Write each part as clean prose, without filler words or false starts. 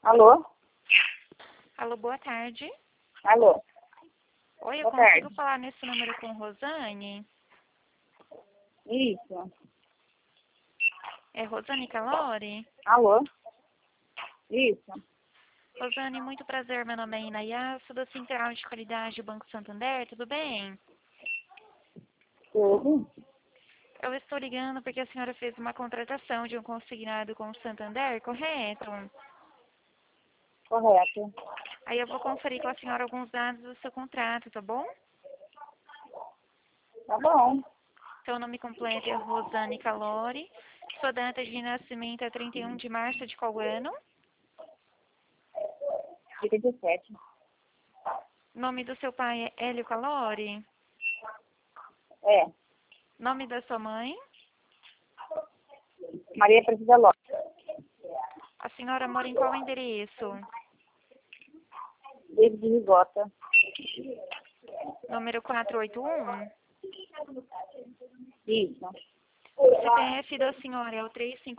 Alô? Alô, boa tarde. Alô? Oi, eu Boa consigo tarde. falar nesse número com Rosane? Isso. É Rosane Calori? Alô? Isso. Rosane, muito prazer. Meu nome é Inaya, sou da Central de Qualidade do Banco Santander, tudo bem? Tudo? Eu estou ligando porque a senhora fez uma contratação de um consignado com o Santander, correto? Correto. Aí eu vou conferir com a senhora alguns dados do seu contrato, tá bom? Tá bom. Seu nome completo é Rosane Calori. Sua data de nascimento é 31 de março de qual ano? 87. Nome do seu pai é Hélio Calori? É. Nome da sua mãe? Maria Precisa Lopes. A senhora mora em qual endereço? David Rigota. Número 481? Isso. O CPF da senhora é o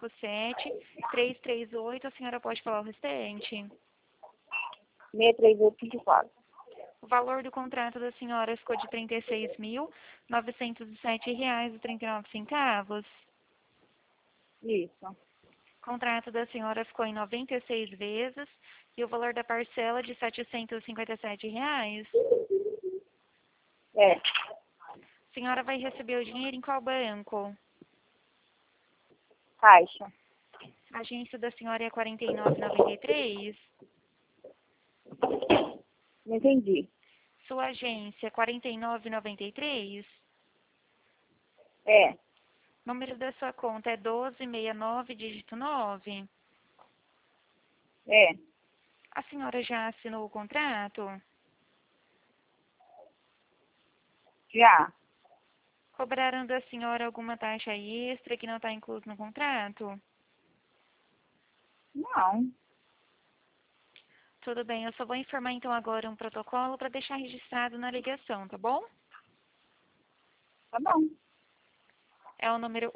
357-338. A senhora pode falar o restante? 63854. O valor do contrato da senhora ficou de R$ 36.907,39. Isso. O contrato da senhora ficou em 96 vezes e o valor da parcela de R$ 757. É. A senhora vai receber o dinheiro em qual banco? Caixa. A agência da senhora é 4993? Não entendi. Sua agência é 4993? É. Número da sua conta é 1269, dígito 9. É. A senhora já assinou o contrato? Já. Cobraram da senhora alguma taxa extra que não está incluso no contrato? Não. Tudo bem, eu só vou informar então agora um protocolo para deixar registrado na ligação, tá bom? Tá bom. É o número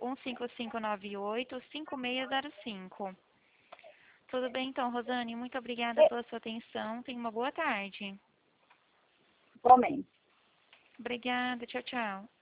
15598-5605. Tudo bem então, Rosane, muito obrigada É. pela sua atenção. Tenha uma boa tarde. Igualmente. Obrigada, tchau, tchau.